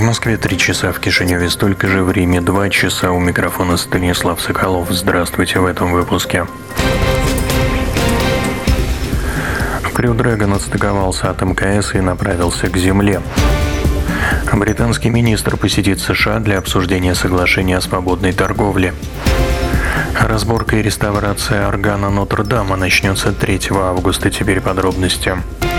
Москве 3 часа, в Кишиневе столько же, в Риме 2 часа. У микрофона Станислав Соколов. Здравствуйте в этом выпуске. Crew Dragon отстыковался от МКС и направился к Земле. Британский министр посетит США для обсуждения соглашения о свободной торговле. Разборка и реставрация органа Нотр-Дама начнется 3 августа. Теперь подробности.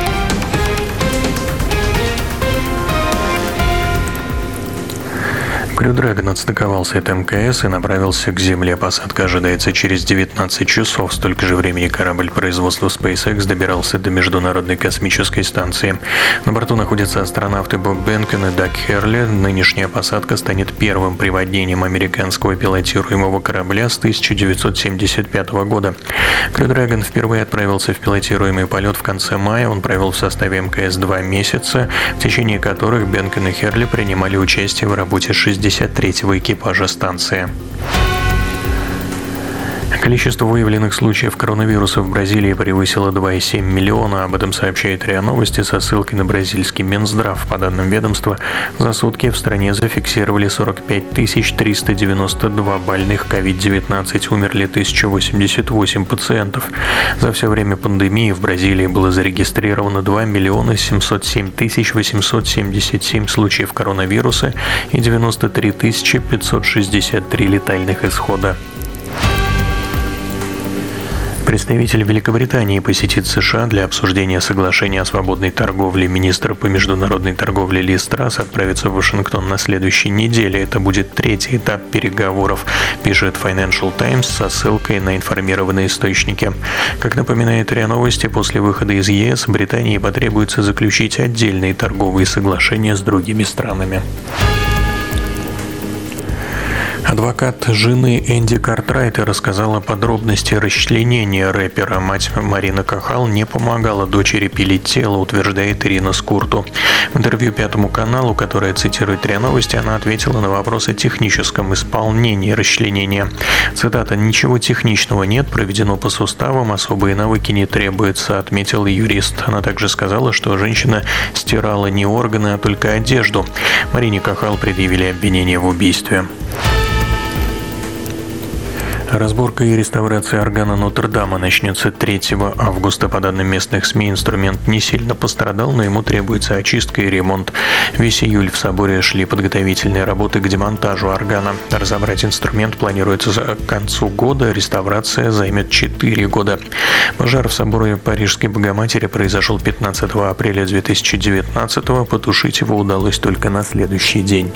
Crew Dragon отстыковался от МКС и направился к Земле. Посадка ожидается через 19 часов. Столько же времени корабль производства SpaceX добирался до Международной космической станции. На борту находятся астронавты Боб Бенкен и Даг Херли. Нынешняя посадка станет первым приводнением американского пилотируемого корабля с 1975 года. Crew Dragon впервые отправился в пилотируемый полет в конце мая. Он провел в составе МКС 2 месяца, в течение которых Бенкен и Херли принимали участие в работе 63-го экипажа станции. Количество выявленных случаев коронавируса в Бразилии превысило 2,7 миллиона. Об этом сообщает РИА Новости со ссылкой на бразильский Минздрав. По данным ведомства, за сутки в стране зафиксировали 45 392 больных COVID-19. Умерли 1088 пациентов. За все время пандемии в Бразилии было зарегистрировано 2 707 877 случаев коронавируса и 93 563 летальных исхода. Представитель Великобритании посетит США для обсуждения соглашения о свободной торговле. Министр по международной торговле Лиз Трасс отправится в Вашингтон на следующей неделе. Это будет 3-й этап переговоров, пишет Financial Times со ссылкой на информированные источники. Как напоминает РИА Новости, после выхода из ЕС Британии потребуется заключить отдельные торговые соглашения с другими странами. Адвокат жены Энди Картрайта рассказала подробности расчленения рэпера. Мать Марина Кахал не помогала дочери пилить тело, утверждает Ирина Скурту. В интервью Пятому каналу, которое цитирует РИА Новости, она ответила на вопрос о техническом исполнении расчленения. Цитата: «Ничего техничного нет, проведено по суставам, особые навыки не требуются», отметил юрист. Она также сказала, что женщина стирала не органы, а только одежду. Марине Кахал предъявили обвинение в убийстве. Разборка и реставрация органа Нотр-Дама начнется 3 августа. По данным местных СМИ, инструмент не сильно пострадал, но ему требуется очистка и ремонт. Весь июль в соборе шли подготовительные работы к демонтажу органа. Разобрать инструмент планируется к концу года, реставрация займет 4 года. Пожар в соборе Парижской Богоматери произошел 15 апреля 2019-го. Потушить его удалось только на следующий день.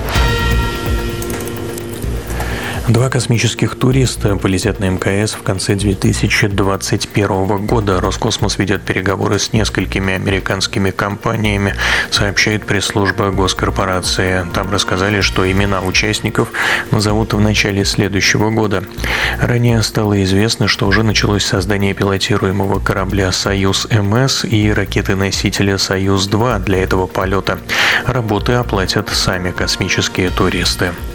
2 космических туриста полетят на МКС в конце 2021 года. Роскосмос ведет переговоры с несколькими американскими компаниями, сообщает пресс-служба госкорпорации. Там рассказали, что имена участников назовут в начале следующего года. Ранее стало известно, что уже началось создание пилотируемого корабля «Союз-МС» и ракеты-носителя «Союз-2» для этого полета. Работы оплатят сами космические туристы.